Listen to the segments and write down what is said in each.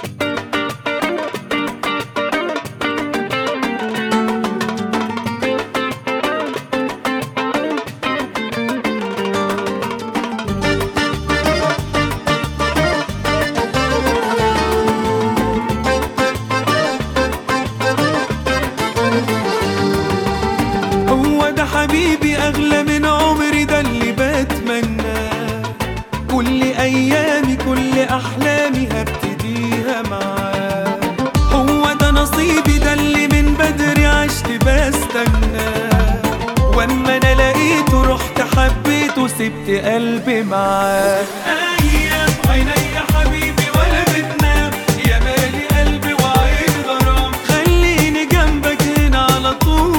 حبيبي أغلى من عمري، ده اللي بتمناه. كل أيامي كل أحلامي هبتديها معاه. هو ده نصيبي، ده اللي من بدري عشت بستناه. واما أنا لقيته رحت حبيته سبت قلبي معاه. أيام عيني يا حبيبي ولا بتنام، يا مالي قلبي وعين غرام. خليني جنبك هنا على طول.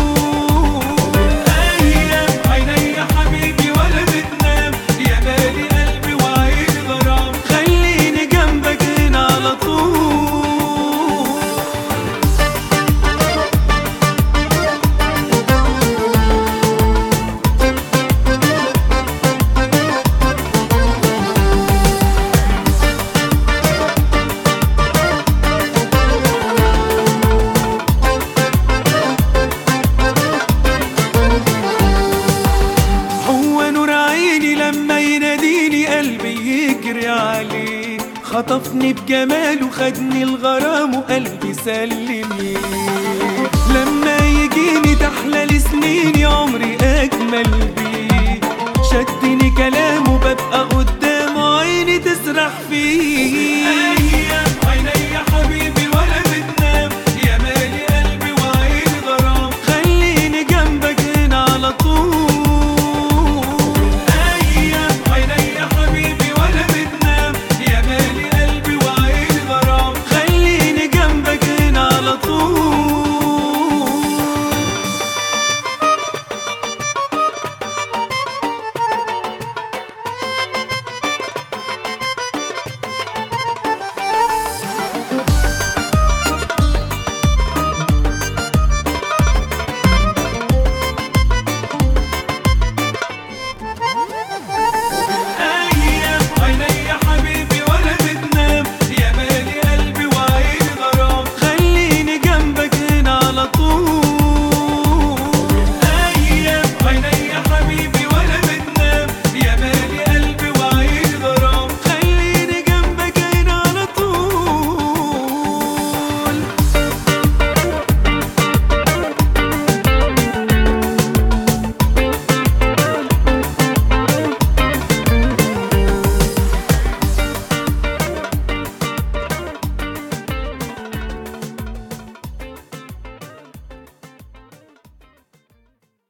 لما يناديني قلبي يجري عليه. خطفني بجماله خدني الغرام وقلبي سلمي. لما يجيني تحلى لي سنيني عمري أجمل بيه. شدني كلامه ببقى قدامه عيني تسرح فيه.